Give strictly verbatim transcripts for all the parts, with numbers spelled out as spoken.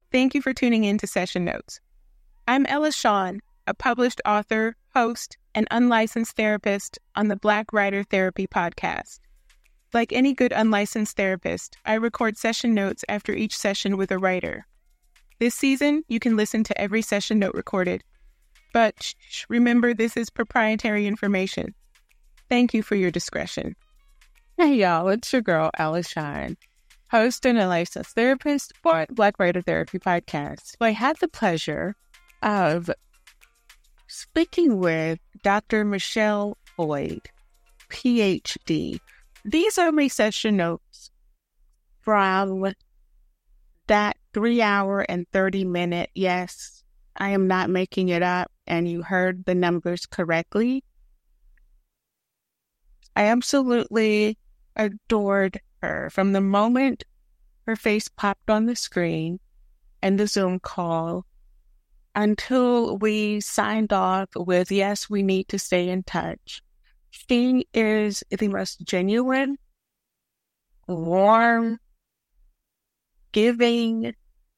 Thank you for tuning in to Session Notes. I'm Ella Shawn, a published author, host, and unlicensed therapist on the Black Writer Therapy podcast. Like any good unlicensed therapist, I record session notes after each session with a writer. This season, you can listen to every session note recorded. But shh, remember, this is proprietary information. Thank you for your discretion. Hey y'all, it's your girl, Ella Shawn, host and a licensed therapist for the Black Writer Therapy podcast. I had the pleasure of speaking with Doctor Michelle Boyd, P H D. These are my session notes from that three hour and thirty minute, yes, I am not making it up, and you heard the numbers correctly. I absolutely adored her from the moment her face popped on the screen and the Zoom call until we signed off with, yes, we need to stay in touch. She is the most genuine, warm, giving,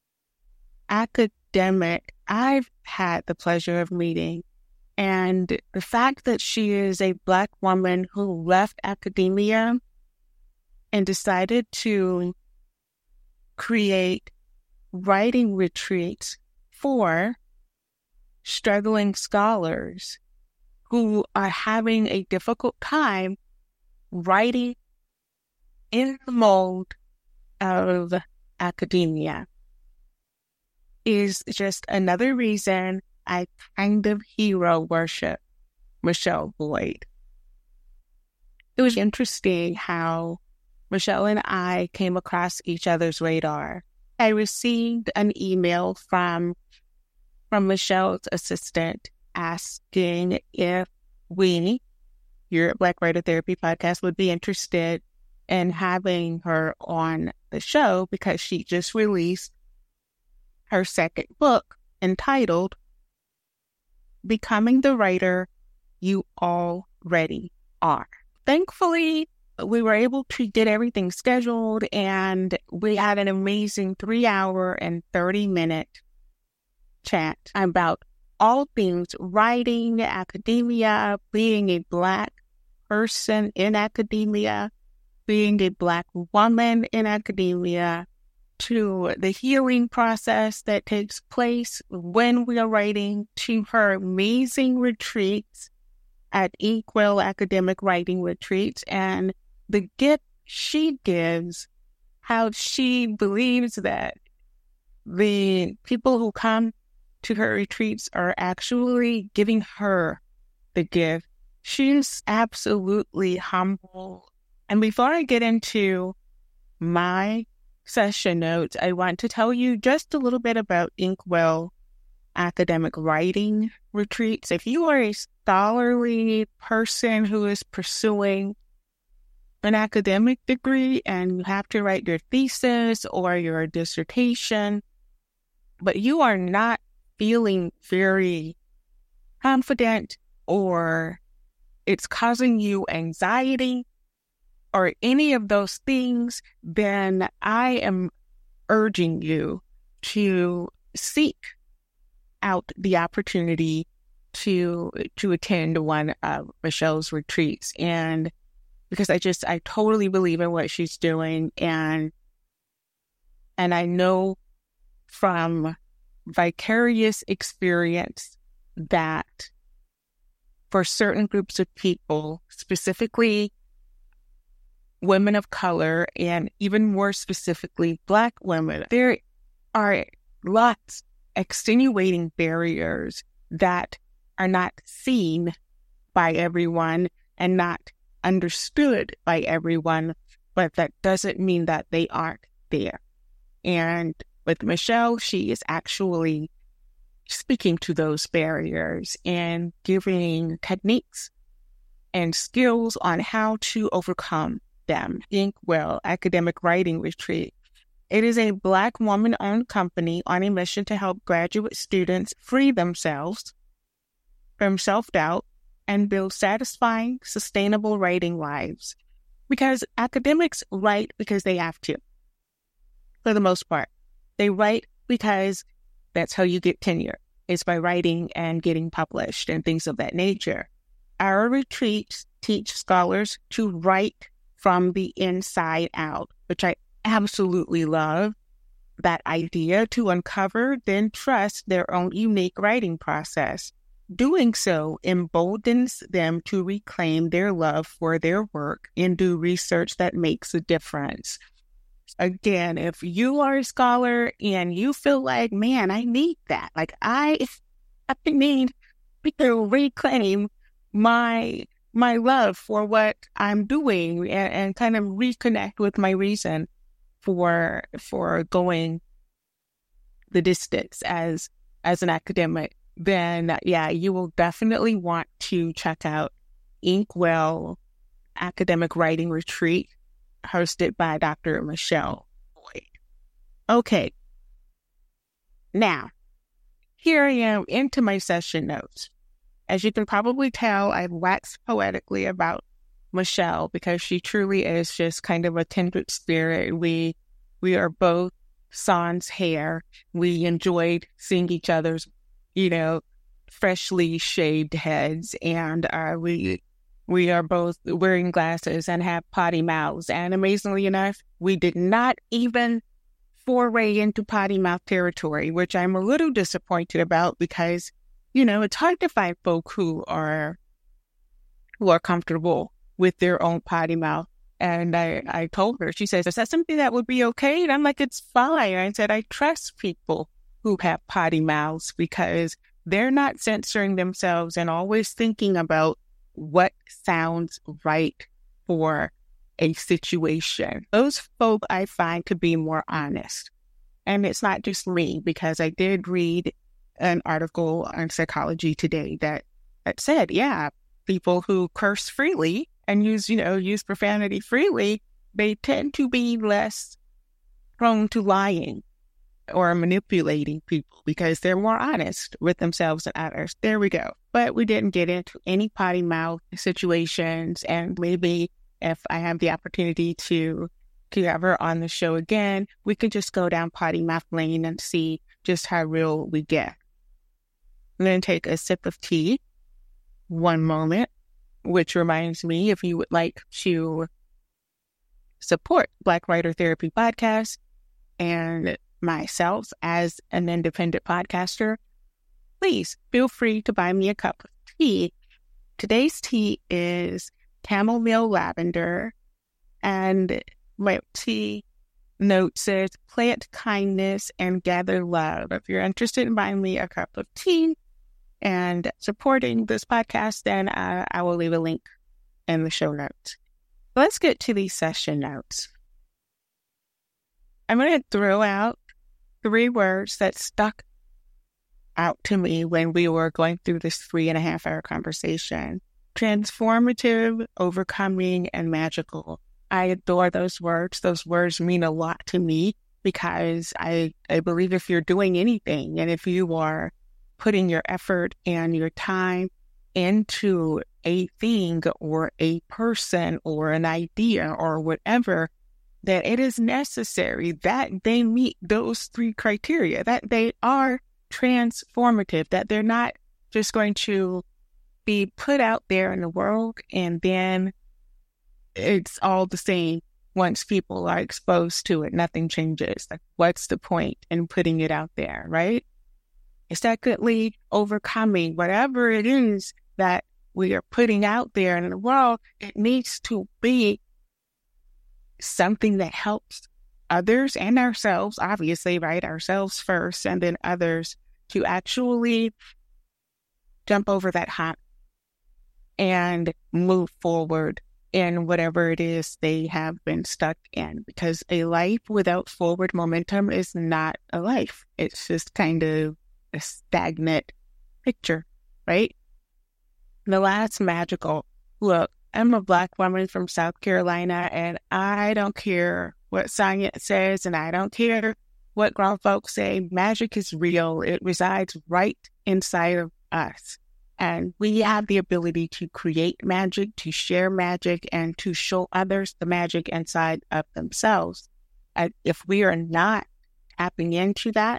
academic I've had the pleasure of meeting. And the fact that she is a Black woman who left academia and decided to create writing retreats for struggling scholars who are having a difficult time writing in the mold of academia is just another reason I kind of hero worship Michelle Boyd. It was interesting how Michelle and I came across each other's radar. I received an email from, from Michelle's assistant asking if we, here at Black Writer Therapy Podcast, would be interested in having her on the show because she just released her second book entitled Becoming the Writer You Already Are. Thankfully, we were able to get everything scheduled, and we had an amazing three hour and thirty minute chat about all things writing, academia, being a Black person in academia, being a Black woman in academia, to the healing process that takes place when we are writing, to her amazing retreats at Inkwell Academic Writing Retreats, and the gift she gives, how she believes that the people who come to her retreats are actually giving her the gift. She's absolutely humble. And before I get into my session notes, I want to tell you just a little bit about Inkwell Academic Writing Retreats. If you are a scholarly person who is pursuing an academic degree and you have to write your thesis or your dissertation, but you are not feeling very confident, or it's causing you anxiety, or any of those things, then I am urging you to seek out the opportunity to to attend one of Michelle's retreats. And because I just, I totally believe in what she's doing. And, and I know from vicarious experience that for certain groups of people, specifically women of color, and even more specifically, Black women, there are lots extenuating barriers that are not seen by everyone and not understood by everyone, but that doesn't mean that they aren't there. And with Michelle, she is actually speaking to those barriers and giving techniques and skills on how to overcome them. Inkwell Academic Writing Retreat. It is a Black woman-owned company on a mission to help graduate students free themselves from self-doubt and build satisfying, sustainable writing lives. Because academics write because they have to, for the most part. They write because that's how you get tenure. It's by writing and getting published and things of that nature. Our retreats teach scholars to write from the inside out, which I absolutely love. That idea, to uncover, then trust their own unique writing process. Doing so emboldens them to reclaim their love for their work and do research that makes a difference. Again, if you are a scholar and you feel like, man, I need that, like I, I need to reclaim my my love for what I'm doing and, and kind of reconnect with my reason for for going the distance as as an academic, then yeah, you will definitely want to check out Inkwell Academic Writing Retreat, hosted by Doctor Michelle Boyd. Okay, now here I am into my session notes. As you can probably tell, I've waxed poetically about Michelle because she truly is just kind of a kindred spirit. We we are both sans hair. We enjoyed seeing each other's, you know, freshly shaved heads, and uh, we we are both wearing glasses and have potty mouths. And amazingly enough, we did not even foray into potty mouth territory, which I'm a little disappointed about because, you know, it's hard to find folk who are who are comfortable with their own potty mouth. And I, I told her, she says, is that something that would be okay? And I'm like, it's fine. I said, I trust people who have potty mouths because they're not censoring themselves and always thinking about what sounds right for a situation. Those folk I find to be more honest. And it's not just me, because I did read an article on Psychology Today that, that said, yeah, people who curse freely and use, you know, use profanity freely, they tend to be less prone to lying or manipulating people because they're more honest with themselves and others. There we go. But we didn't get into any potty mouth situations, and maybe if I have the opportunity to to have her on the show again, we could just go down potty mouth lane and see just how real we get. I'm going to take a sip of tea. One moment. Which reminds me, if you would like to support Black Writer Therapy Podcast and myself as an independent podcaster, please feel free to buy me a cup of tea. Today's tea is chamomile lavender, and my tea note says plant kindness and gather love. If you're interested in buying me a cup of tea and supporting this podcast, then uh, I will leave a link in the show notes. Let's get to these session notes. I'm going to throw out three words that stuck out to me when we were going through this three and a half hour conversation. Transformative, overcoming, and magical. I adore those words. Those words mean a lot to me because I, I believe if you're doing anything and if you are putting your effort and your time into a thing or a person or an idea or whatever, that it is necessary that they meet those three criteria, that they are transformative, that they're not just going to be put out there in the world and then it's all the same once people are exposed to it. Nothing changes. Like, what's the point in putting it out there, right? Secondly, overcoming whatever it is that we are putting out there in the world. It needs to be something that helps others and ourselves, obviously, right? Ourselves first, and then others, to actually jump over that hump and move forward in whatever it is they have been stuck in. Because a life without forward momentum is not a life. It's just kind of a stagnant picture, right? The last, magical. Look, I'm a Black woman from South Carolina, and I don't care what science says, and I don't care what grown folks say. Magic is real. It resides right inside of us. And we have the ability to create magic, to share magic, and to show others the magic inside of themselves. And if we are not tapping into that,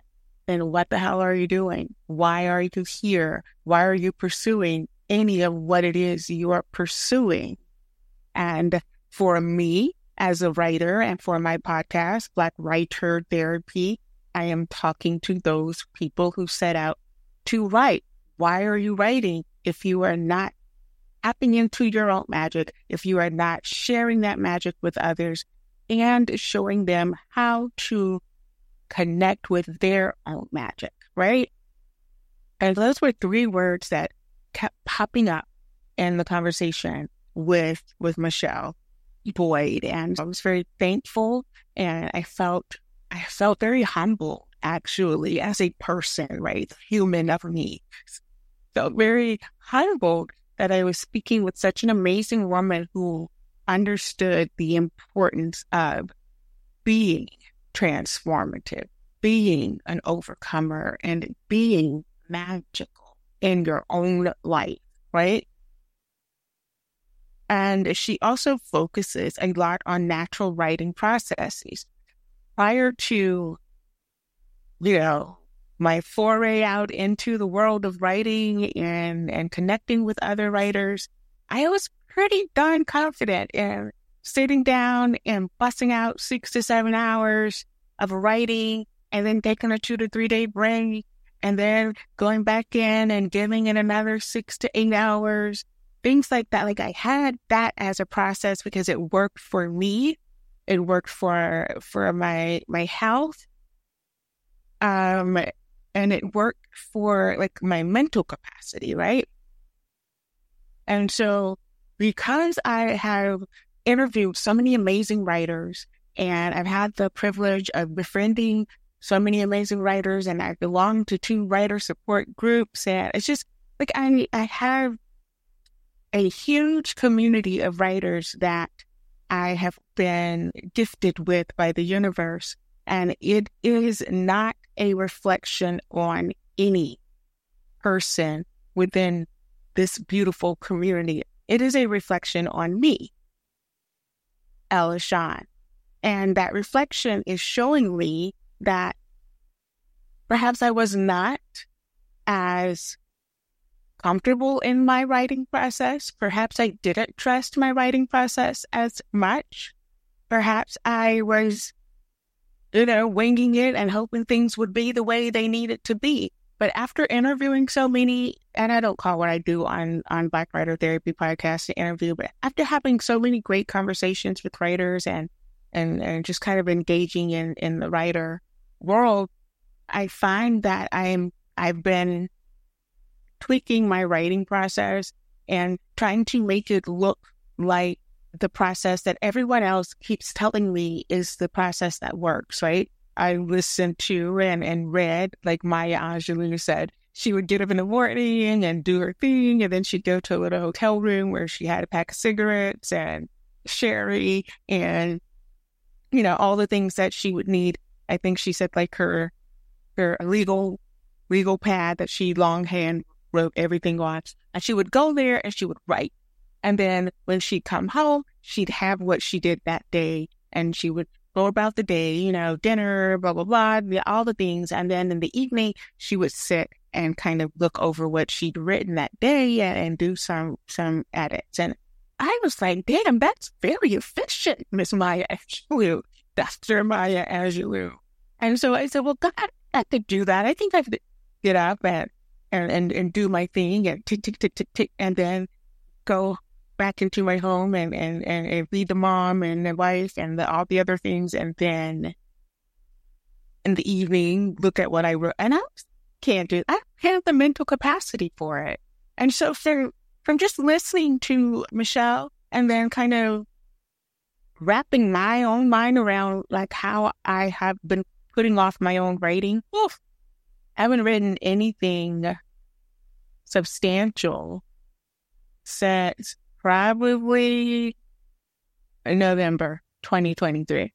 then what the hell are you doing? Why are you here? Why are you pursuing any of what it is you are pursuing? And for me, as a writer and for my podcast, Black Writer Therapy, I am talking to those people who set out to write. Why are you writing if you are not tapping into your own magic, if you are not sharing that magic with others and showing them how to connect with their own magic, right? And those were three words that kept popping up in the conversation with, with Michelle Boyd. And I was very thankful, and I felt, I felt very humble, actually, as a person, right? Human of me. Felt very humbled that I was speaking with such an amazing woman who understood the importance of being transformative, being an overcomer, and being magical in your own life, right? And she also focuses a lot on natural writing processes. Prior to, you know, my foray out into the world of writing and, and connecting with other writers, I was pretty darn confident in sitting down and busting out six to seven hours of writing and then taking a two to three day break and then going back in and giving it another six to eight hours, things like that. Like, I had that as a process because it worked for me. It worked for, for my, my health. Um, And it worked for, like, my mental capacity, right? And so because I have interviewed so many amazing writers, and I've had the privilege of befriending so many amazing writers, and I belong to two writer support groups, and it's just, like, I, I have a huge community of writers that I have been gifted with by the universe. And it is not a reflection on any person within this beautiful community. It is a reflection on me, Elishan. And that reflection is showing me that perhaps I was not as comfortable in my writing process. Perhaps I didn't trust my writing process as much. Perhaps I was, you know, winging it and hoping things would be the way they needed to be. But after interviewing so many, and I don't call what I do on, on Black Writer Therapy podcast an interview, but after having so many great conversations with writers and, and, and just kind of engaging in, in the writer world, I find that I'm, I've been tweaking my writing process and trying to make it look like the process that everyone else keeps telling me is the process that works, right? I listened to and, and read, like Maya Angelou said, she would get up in the morning and do her thing, and then she'd go to a little hotel room where she had a pack of cigarettes and sherry and, you know, all the things that she would need. I think she said, like, her her legal legal pad that she longhand wrote everything on. And she would go there and she would write. And then when she'd come home, she'd have what she did that day, and she would go about the day, you know, dinner, blah, blah, blah, all the things. And then in the evening, she would sit and kind of look over what she'd written that day and, and do some some edits. And I was like, damn, that's very efficient, Miss Maya Angelou, Doctor Maya Angelou. And so I said, well, God, I could do that. I think I could get up and and, and, and do my thing and tick, tick, tick, tick, tick, and then go back into my home and, and, and, and feed the mom and the wife and the, all the other things. And then in the evening, look at what I wrote. And I can't do it. I don't have the mental capacity for it. And so from, from just listening to Michelle and then kind of wrapping my own mind around, like, how I have been putting off my own writing, oof, I haven't written anything substantial since probably November twenty twenty-three.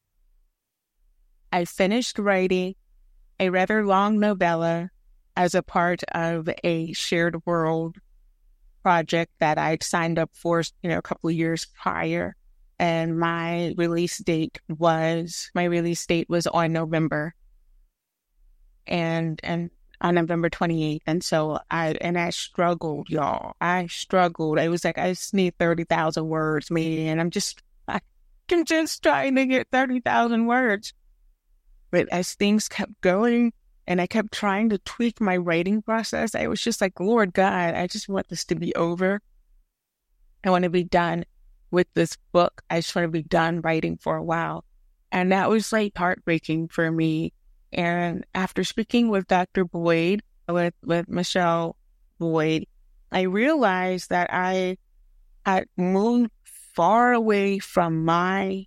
I finished writing a rather long novella as a part of a shared world project that I'd signed up for, you know, a couple of years prior. And my release date was, my release date was on November. and, and on November twenty-eighth. And so I, and I struggled, y'all. I struggled. It was like, I just need thirty thousand words, maybe. And I'm just, I can just trying to get thirty thousand words. But as things kept going and I kept trying to tweak my writing process, I was just like, Lord God, I just want this to be over. I want to be done with this book. I just want to be done writing for a while. And that was like heartbreaking for me. And after speaking with Doctor Boyd, with, with Michelle Boyd, I realized that I had moved far away from my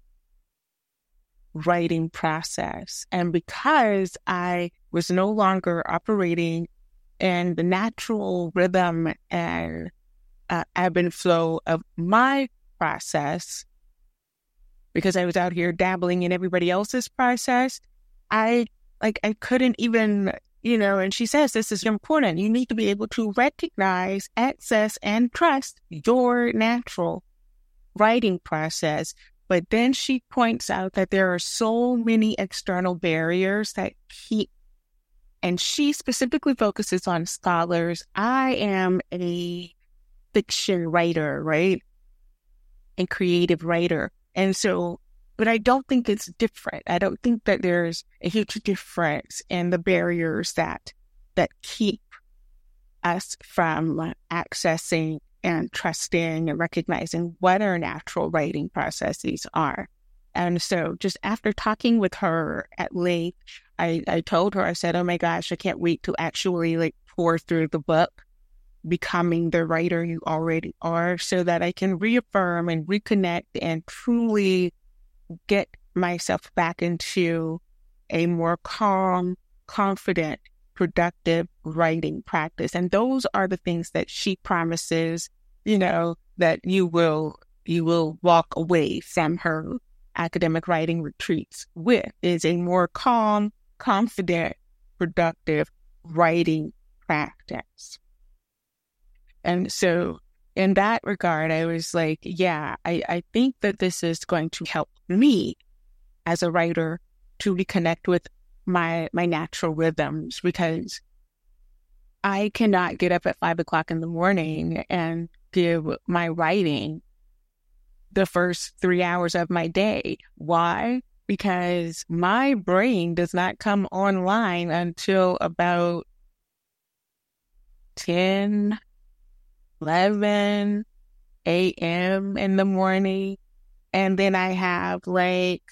writing process. And because I was no longer operating in the natural rhythm and uh, ebb and flow of my process, because I was out here dabbling in everybody else's process, I like I couldn't even, you know, and she says this is important. You need to be able to recognize, access, and trust your natural writing process. But then she points out that there are so many external barriers that keep, and she specifically focuses on scholars. I am a fiction writer, right? A creative writer. And so, but I don't think it's different. I don't think that there's a huge difference in the barriers that, that keep us from accessing and trusting and recognizing what our natural writing processes are. And so just after talking with her at length, I, I told her, I said, oh my gosh, I can't wait to actually like pour through the book, becoming the writer you already are, so that I can reaffirm and reconnect and truly get myself back into a more calm, confident, productive writing practice. And those are the things that she promises, you know, that you will, you will walk away from her academic writing retreats with, is a more calm, confident, productive writing practice. And so in that regard, I was like, yeah, I, I think that this is going to help me as a writer to reconnect with my my natural rhythms, because I cannot get up at five o'clock in the morning and give my writing the first three hours of my day. Why? Because my brain does not come online until about ten, eleven a.m. in the morning. And then I have like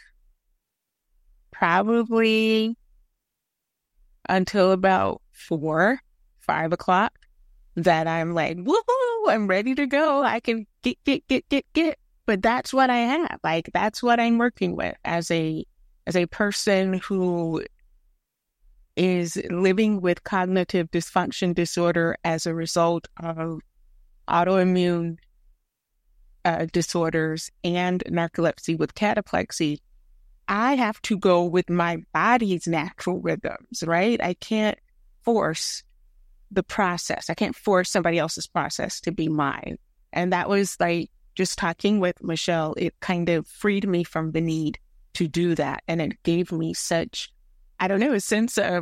probably until about four, five o'clock that I'm like, woohoo, I'm ready to go. I can get, get, get, get, get. But that's what I have. Like, that's what I'm working with as a, as a person who is living with cognitive dysfunction disorder as a result of autoimmune uh, disorders and narcolepsy with cataplexy. I have to go with my body's natural rhythms, right? I can't force the process. I can't force somebody else's process to be mine. And that was like, just talking with Michelle, it kind of freed me from the need to do that. And it gave me such, I don't know, a sense of,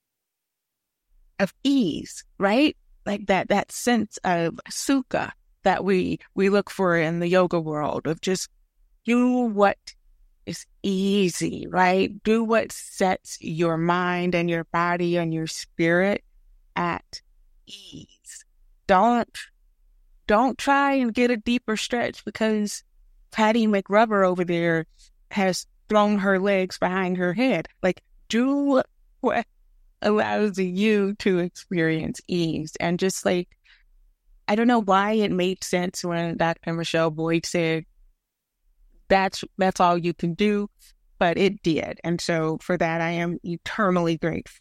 of ease, right? Like that, that sense of sukha that we, we look for in the yoga world, of just do what is easy, right? Do what sets your mind and your body and your spirit at ease. Don't, don't try and get a deeper stretch because Patty McRubber over there has thrown her legs behind her head. Like, do what allows you to experience ease. And just like, I don't know why it made sense when Doctor Michelle Boyd said, that's, that's all you can do, but it did. And so for that, I am eternally grateful.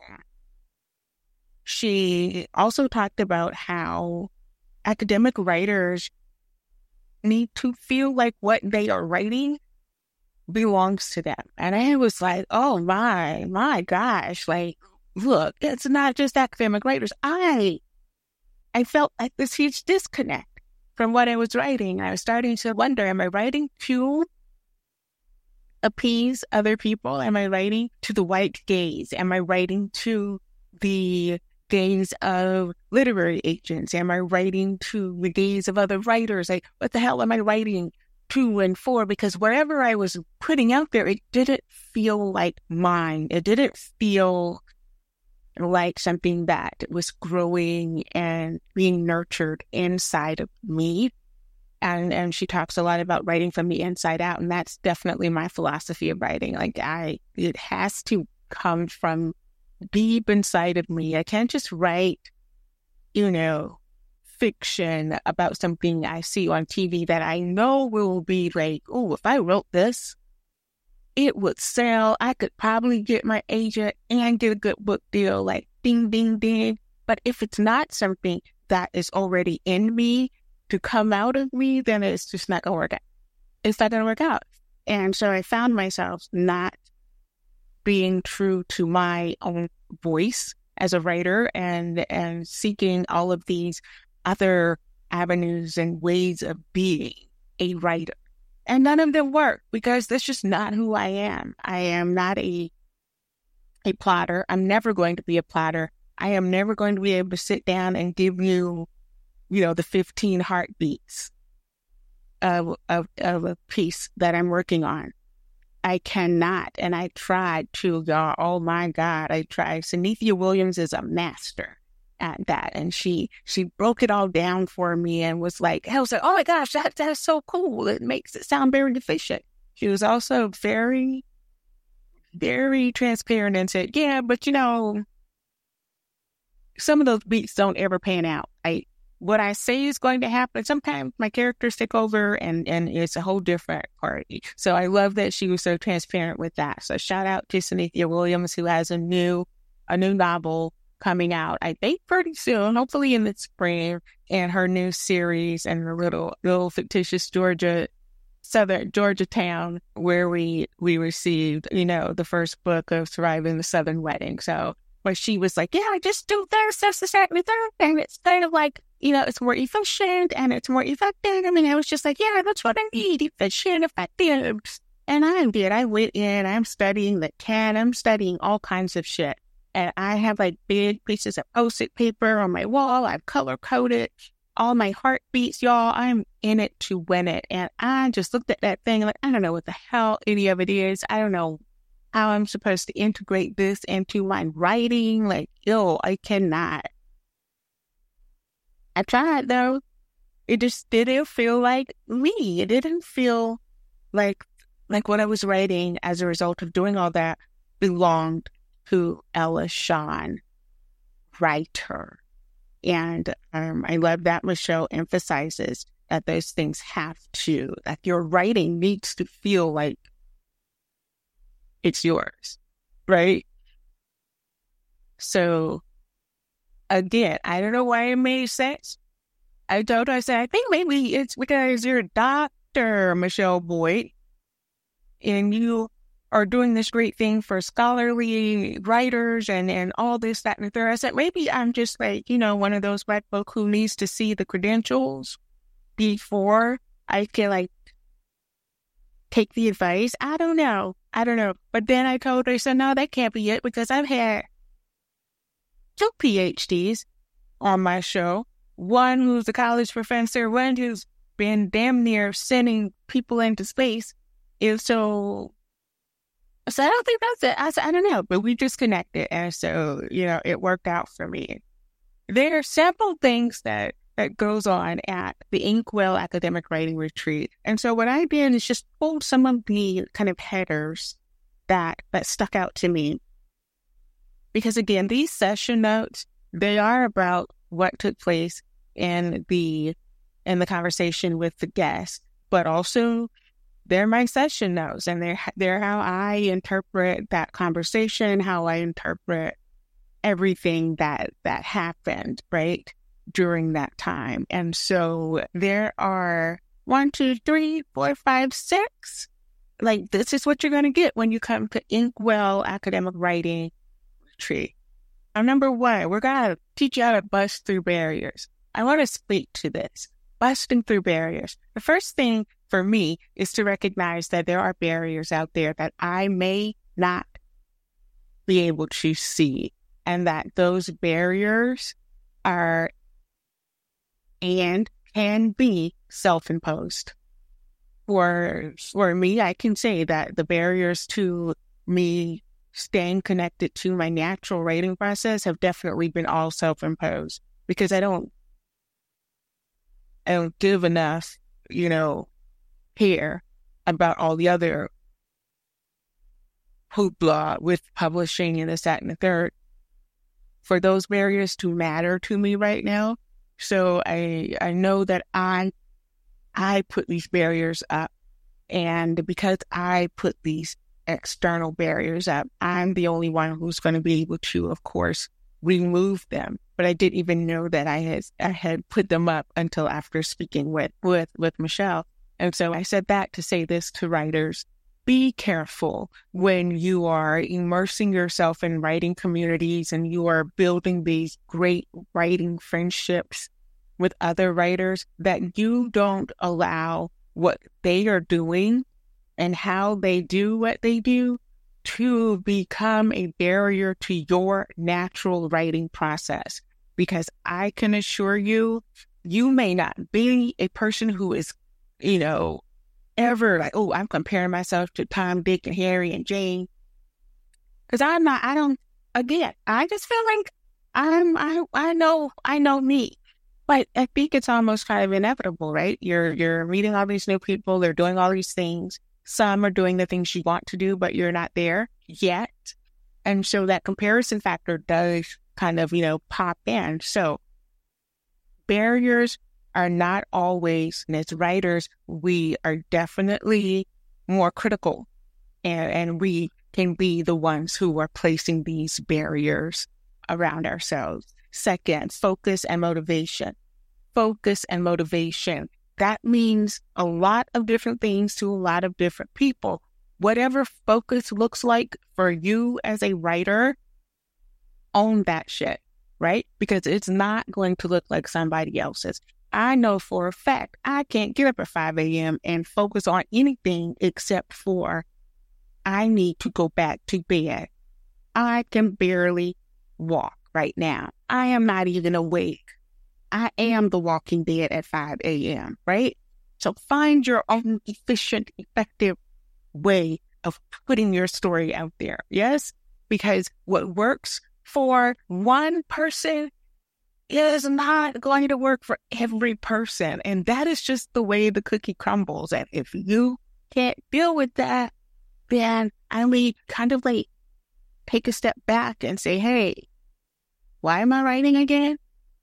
She also talked about how academic writers need to feel like what they are writing belongs to them. And I was like, oh my, my gosh, like, look, it's not just academic writers. I, I felt like this huge disconnect from what I was writing. I was starting to wonder, am I writing to appease other people? Am I writing to the white gaze? Am I writing to the gaze of literary agents? Am I writing to the gaze of other writers? Like, what the hell am I writing to and for? Because whatever I was putting out there, it didn't feel like mine. It didn't feel like something that was growing and being nurtured inside of me. And and she talks a lot about writing from the inside out, and that's definitely my philosophy of writing. Like, I, it has to come from deep inside of me. I can't just write, you know, fiction about something I see on T V that I know will be like, oh, if I wrote this, it would sell. I could probably get my agent and get a good book deal, like ding, ding, ding. But if it's not something that is already in me to come out of me, then it's just not going to work out. It's not going to work out. And so I found myself not being true to my own voice as a writer and, and seeking all of these other avenues and ways of being a writer. And none of them work because that's just not who I am. I am not a a plotter. I'm never going to be a plotter. I am never going to be able to sit down and give you, you know, the fifteen heartbeats of, of, of a piece that I'm working on. I cannot. And I tried to, y'all. Oh my God, I tried. Synethia Williams is a master at that. And she she broke it all down for me and was like, I was like, oh my gosh, that that's so cool. It makes it sound very efficient. She was also very, very transparent and said, yeah, but you know, some of those beats don't ever pan out. I what I say is going to happen. Sometimes my characters take over and, and it's a whole different party. So I love that she was so transparent with that. So shout out to Synethia Williams, who has a new a new novel coming out, I think pretty soon, hopefully in the spring, and her new series and the little little fictitious Georgia, Southern Georgia town where we we received, you know, the first book of Surviving the Southern Wedding. So where she was like, yeah, I just do this, this, this, that, and the third, and it's kind of like, you know, it's more efficient and it's more effective. I mean, I was just like, yeah, that's what I need, efficient, effective. And I did. I went in, I'm studying the can, I'm studying all kinds of shit. And I have like big pieces of Post-it paper on my wall. I've color coded all my heartbeats, y'all. I'm in it to win it. And I just looked at that thing like, I don't know what the hell any of it is. I don't know how I'm supposed to integrate this into my writing. Like, yo, I cannot. I tried though. It just didn't feel like me. It didn't feel like like what I was writing as a result of doing all that belonged to Ella Sean, writer. And um, I love that Michelle emphasizes that those things have to, that your writing needs to feel like it's yours, right? So, again, I don't know why it made sense. I told her, I said, I think maybe it's because you're a doctor, Michelle Boyd, and you are doing this great thing for scholarly writers and, and all this, that, and the third. I said, maybe I'm just like, you know, one of those white folk who needs to see the credentials before I can, like, take the advice. I don't know. I don't know. But then I told her, I said, no, that can't be it, because I've had two P H Ds on my show. One who's a college professor, one who's been damn near sending people into space. And so... So I don't think that's it. I said, I don't know, but we just connected. And so, you know, it worked out for me. There are several things that, that goes on at the Inkwell Academic Writing Retreat. And so what I did is just pulled some of the kind of headers that, that stuck out to me. Because again, these session notes, they are about what took place in the, in the conversation with the guest, but also they're my session notes, and they're, they're how I interpret that conversation, how I interpret everything that, that happened, right, during that time. And so there are one, two, three, four, five, six. Like, this is what you're going to get when you come to Inkwell Academic Writing Retreat. Now, number one, we're going to teach you how to bust through barriers. I want to speak to this. Busting through barriers. The first thing for me is to recognize that there are barriers out there that I may not be able to see and that those barriers are and can be self-imposed. For, for me, I can say that the barriers to me staying connected to my natural writing process have definitely been all self-imposed, because I don't, I don't give enough, you know, care about all the other hoopla with publishing and this, that, and the third for those barriers to matter to me right now. So I I know that I I put these barriers up, and because I put these external barriers up, I'm the only one who's going to be able to, of course, remove them. But I didn't even know that I had I had put them up until after speaking with with with Michelle. And so I said that to say this to writers: be careful when you are immersing yourself in writing communities and you are building these great writing friendships with other writers, that you don't allow what they are doing and how they do what they do to become a barrier to your natural writing process. Because I can assure you, you may not be a person who is, you know, ever like, oh, I'm comparing myself to Tom, Dick, and Harry, and Jane. Because I'm not, I don't, again, I just feel like I'm, I, I know, I know me. But I think it's almost kind of inevitable, right? You're, you're meeting all these new people. They're doing all these things. Some are doing the things you want to do, but you're not there yet. And so that comparison factor does kind of, you know, pop in. So barriers are not always, and as writers, we are definitely more critical, and, and we can be the ones who are placing these barriers around ourselves. Second, focus and motivation. Focus and motivation. That means a lot of different things to a lot of different people. Whatever focus looks like for you as a writer, own that shit, right? Because it's not going to look like somebody else's. I know for a fact I can't get up at five a.m. and focus on anything except for I need to go back to bed. I can barely walk right now. I am not even awake. I am the walking dead at five a.m., right? So find your own efficient, effective way of putting your story out there, yes? Because what works for one person is not going to work for every person. And that is just the way the cookie crumbles. And if you can't deal with that, then I mean, kind of like take a step back and say, hey, why am I writing again?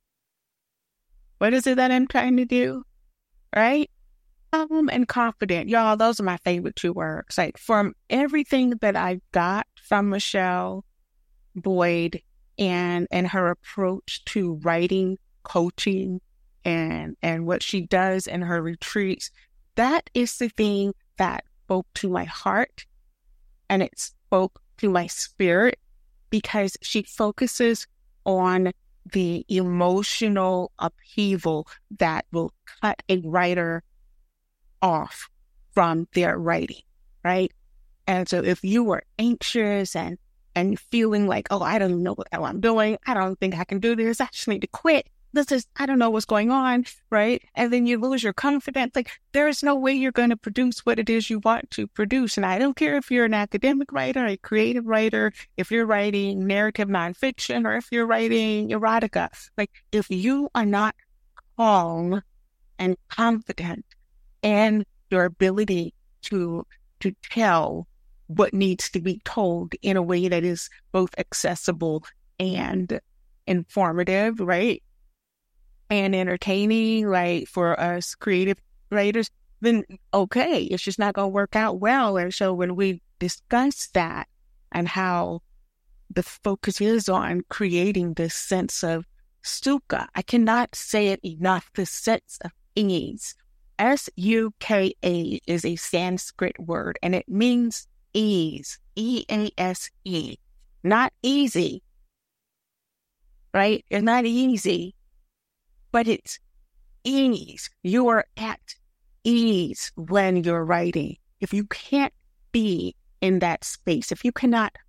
What is it that I'm trying to do? Right? Calm and confident. Y'all, those are my favorite two words. Like, from everything that I got from Michelle Boyd and and her approach to writing, coaching, and and what she does in her retreats, that is the thing that spoke to my heart, and it spoke to my spirit, because she focuses on the emotional upheaval that will cut a writer off from their writing, right? And so if you were anxious and and feeling like, oh, I don't know what the hell I'm doing, I don't think I can do this, I just need to quit, this is, I don't know what's going on, right? And then you lose your confidence. Like, there is no way you're going to produce what it is you want to produce. And I don't care if you're an academic writer, a creative writer, if you're writing narrative nonfiction, or if you're writing erotica. Like, if you are not calm and confident in your ability to to tell what needs to be told in a way that is both accessible and informative, right? And entertaining, right, for us creative writers, then okay, it's just not going to work out well. And so when we discuss that and how the focus is on creating this sense of sukha, I cannot say it enough, the sense of ease. S U K A is a Sanskrit word, and it means ease, E A S E, not easy, right? It's not easy, but it's ease. You are at ease when you're writing. If you can't be in that space, if you cannot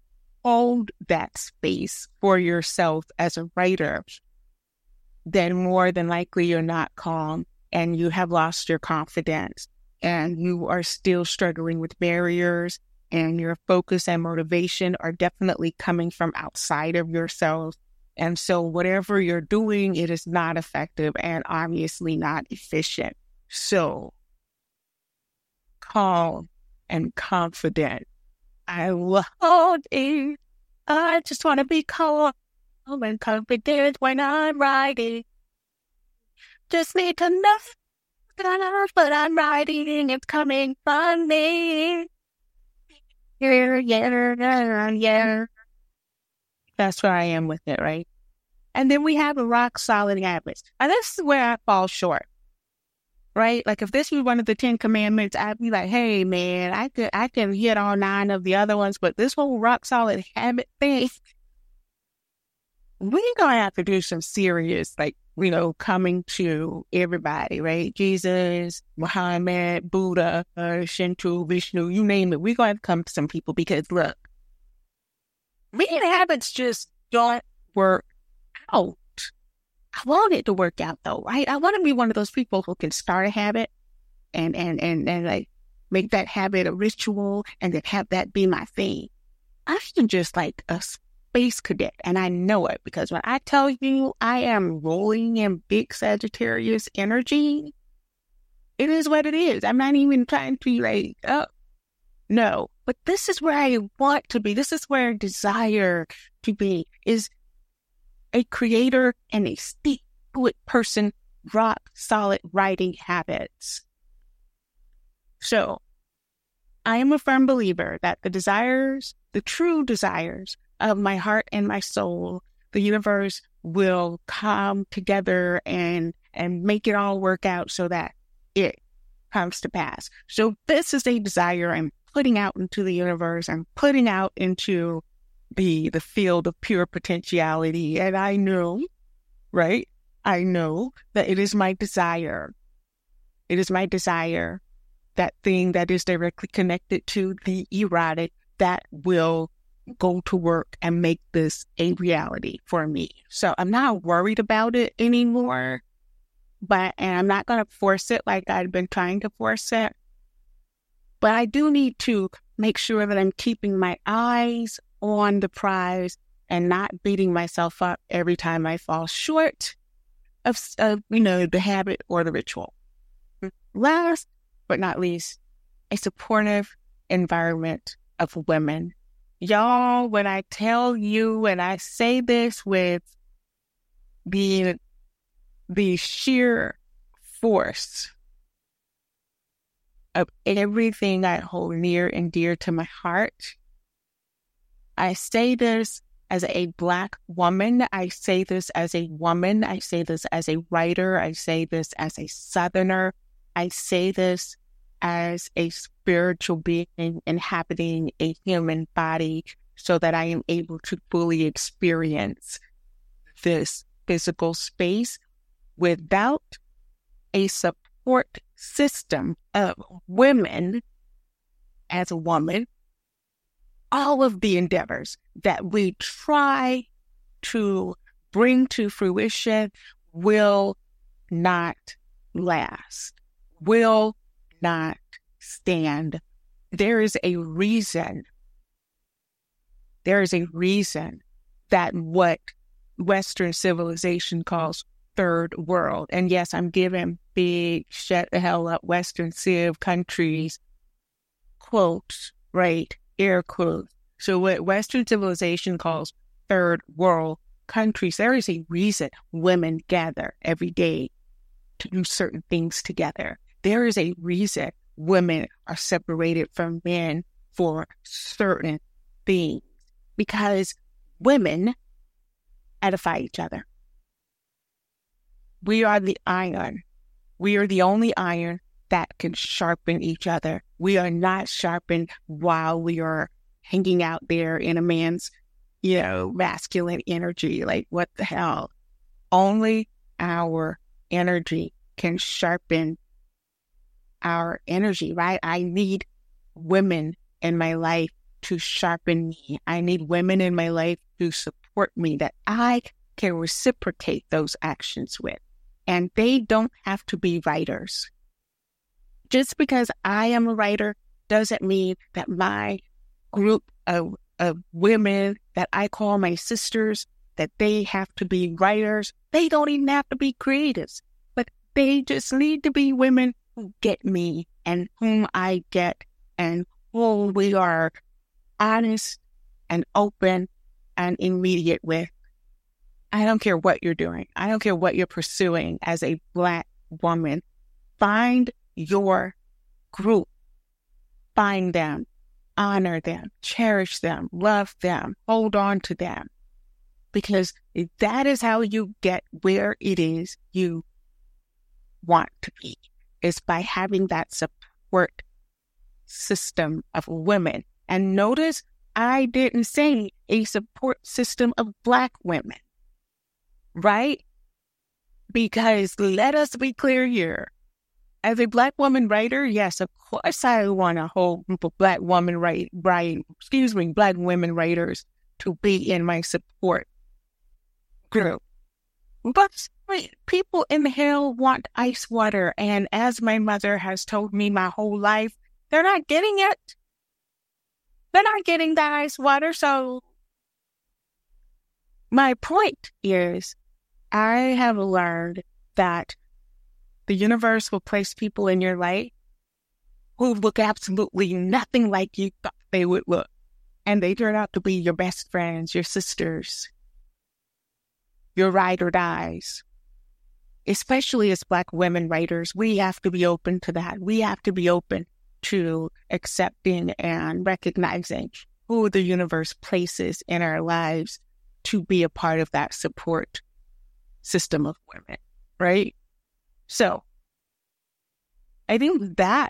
hold that space for yourself as a writer, then more than likely you're not calm and you have lost your confidence and you are still struggling with barriers and your focus and motivation are definitely coming from outside of yourself. And so whatever you're doing, it is not effective and obviously not efficient. So calm and confident. I love it. I just want to be calm and confident when I'm writing. Just need to know that what I'm writing is coming from me. Yeah, yeah, yeah. That's where I am with it, right? And then we have a rock solid habits. And this is where I fall short, right? Like if this was one of the Ten Commandments, I'd be like, hey, man, I could, I can hit all nine of the other ones, but this whole rock solid habit thing, we're going to have to do some serious, like, you know, coming to everybody, right? Jesus, Muhammad, Buddha, uh, Shinto, Vishnu, you name it. We're going to have to come to some people because, look, making habits just don't work out. I want it to work out, though, right? I want to be one of those people who can start a habit and, and, and, and like, make that habit a ritual and then have that be my thing. I'm just like a space cadet, and I know it because when I tell you I am rolling in big Sagittarius energy, it is what it is. I'm not even trying to like, oh, no. But this is where I want to be. This is where I desire to be, is a creator and a stick person, rock solid writing habits. So I am a firm believer that the desires, the true desires of my heart and my soul, the universe will come together and and make it all work out so that it comes to pass. So this is a desire I'm putting out into the universe. I'm putting out into the the field of pure potentiality. And I know, right? I know that it is my desire. It is my desire, that thing that is directly connected to the erotic, that will go to work and make this a reality for me. So I'm not worried about it anymore, but, and I'm not going to force it like I've been trying to force it. But I do need to make sure that I'm keeping my eyes on the prize and not beating myself up every time I fall short of, of you know, the habit or the ritual. Last but not least, a supportive environment of women. Y'all, when I tell you, and I say this with the, the sheer force of everything I hold near and dear to my heart, I say this as a Black woman. I say this as a woman. I say this as a writer. I say this as a Southerner. I say this as a spiritual being inhabiting a human body so that I am able to fully experience this physical space without a support system of women. As a woman, all of the endeavors that we try to bring to fruition will not last, will not stand. There is a reason. There is a reason that what Western civilization calls third world, and yes, I'm giving big shut the hell up Western civ countries quotes, right? Air quotes. So what Western civilization calls third world countries, there is a reason women gather every day to do certain things together. There is a reason women are separated from men for certain things, because women edify each other. We are the iron. We are the only iron that can sharpen each other. We are not sharpened while we are hanging out there in a man's, you know, masculine energy. Like, what the hell? Only our energy can sharpen our energy, right? I need women in my life to sharpen me. I need women in my life to support me that I can reciprocate those actions with. And they don't have to be writers. Just because I am a writer doesn't mean that my group of, of women that I call my sisters, that they have to be writers. They don't even have to be creatives, but they just need to be women who get me and whom I get and who we are honest and open and immediate with. I don't care what you're doing. I don't care what you're pursuing as a Black woman. Find your group. Find them. Honor them. Cherish them. Love them. Hold on to them. Because that is how you get where it is you want to be. Is by having that support system of women. And notice I didn't say a support system of Black women. Right? Because let us be clear here. As a Black woman writer, yes, of course I want a whole group of Black woman write, write, excuse me, Black women writers to be in my support group. But people in hell want ice water, and as my mother has told me my whole life, they're not getting it. They're not getting that ice water, so my point is, I have learned that the universe will place people in your life who look absolutely nothing like you thought they would look. And they turn out to be your best friends, your sisters, your ride or dies. Especially as Black women writers, we have to be open to that. We have to be open to accepting and recognizing who the universe places in our lives to be a part of that support system of women, right? So, I think that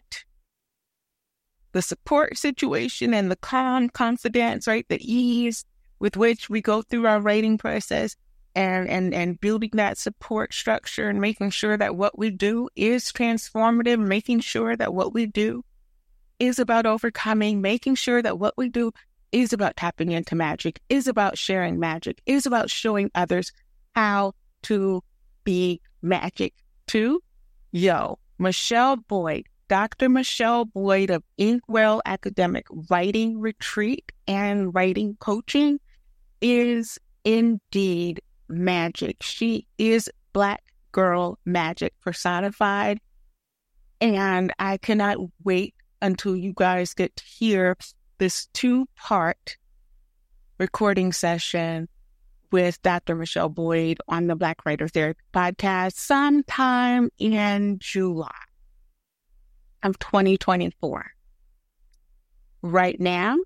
the support situation and the calm confidence, right, the ease with which we go through our writing process and, and, and building that support structure and making sure that what we do is transformative, making sure that what we do is about overcoming, making sure that what we do is about tapping into magic, is about sharing magic, is about showing others how to be magic too. Yo, Michelle Boyd, Doctor Michelle Boyd of Inkwell Academic Writing Retreat and Writing Coaching is indeed magic. She is Black girl magic personified. And I cannot wait until you guys get to hear this two-part recording session with Doctor Michelle Boyd on the Black Writer Therapy podcast sometime in July of twenty twenty-four. Right now,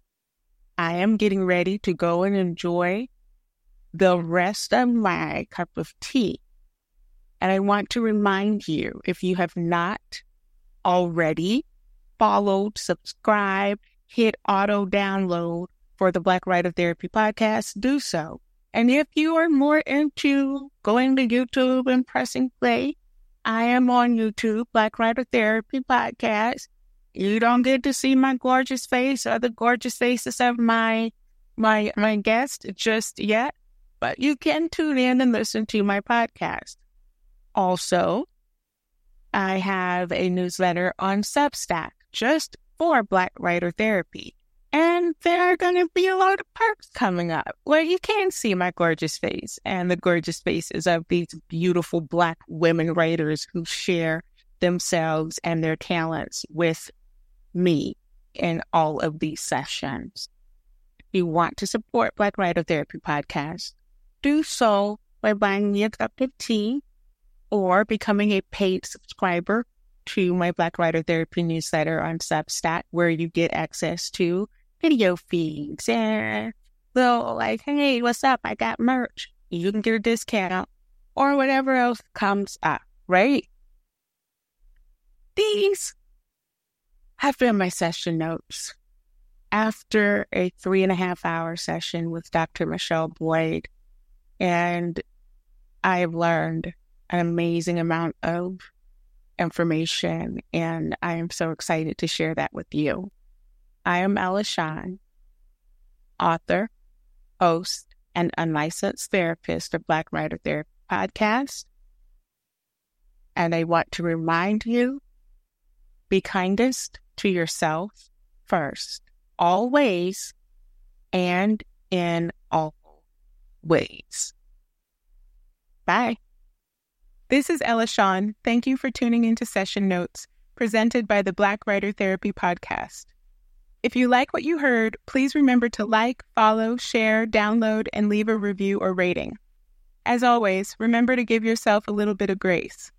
I am getting ready to go and enjoy the rest of my cup of tea. And I want to remind you, if you have not already followed, subscribed, hit auto download for the Black Writer Therapy podcast, do so. And if you are more into going to YouTube and pressing play, I am on YouTube, Black Writer Therapy podcast. You don't get to see my gorgeous face or the gorgeous faces of my my my guests just yet, but you can tune in and listen to my podcast. Also, I have a newsletter on Substack just for Black Writer Therapy. And there are going to be a lot of perks coming up where you can see my gorgeous face and the gorgeous faces of these beautiful Black women writers who share themselves and their talents with me in all of these sessions. If you want to support Black Writer Therapy podcast, do so by buying me a cup of tea or becoming a paid subscriber to my Black Writer Therapy newsletter on Substack, where you get access to video feeds and little like, hey, what's up? I got merch. You can get a discount or whatever else comes up, right? These have been my session notes after a three and a half hour session with Doctor Michelle Boyd. And I have learned an amazing amount of information, and I am so excited to share that with you. I am Ella Shawn, author, host, and unlicensed therapist of Black Writer Therapy Podcast. And I want to remind you, be kindest to yourself first, always, and in all ways. Bye. This is Ella Shawn. Thank you for tuning into Session Notes, presented by the Black Writer Therapy Podcast. If you like what you heard, please remember to like, follow, share, download, and leave a review or rating. As always, remember to give yourself a little bit of grace.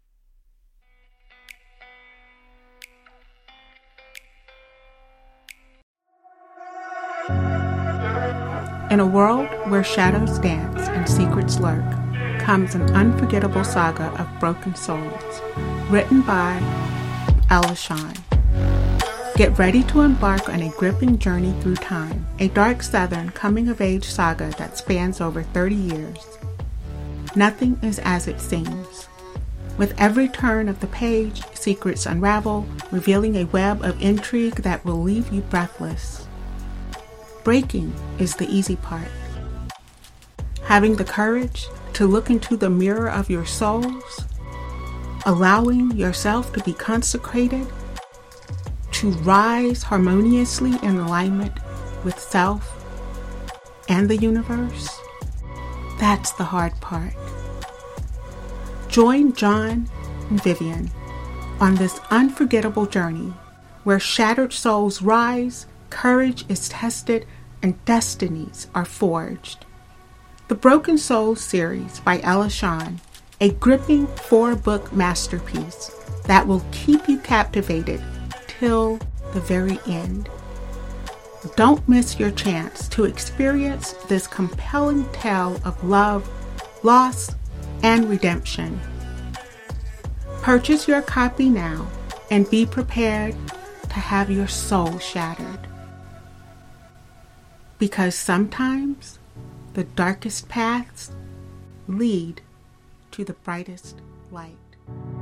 In a world where shadows dance and secrets lurk, comes an unforgettable saga of broken souls, written by Ella Shawn. Get ready to embark on a gripping journey through time, a dark Southern coming-of-age saga that spans over thirty years. Nothing is as it seems. With every turn of the page, secrets unravel, revealing a web of intrigue that will leave you breathless. Breaking is the easy part. Having the courage to look into the mirror of your souls, allowing yourself to be consecrated, to rise harmoniously in alignment with self and the universe, that's the hard part. Join John and Vivian on this unforgettable journey where shattered souls rise, courage is tested, and destinies are forged. The Broken Souls series by Ella Shawn, a gripping four-book masterpiece that will keep you captivated till the very end. Don't miss your chance to experience this compelling tale of love, loss, and redemption. Purchase your copy now and be prepared to have your soul shattered. Because sometimes the darkest paths lead to the brightest light.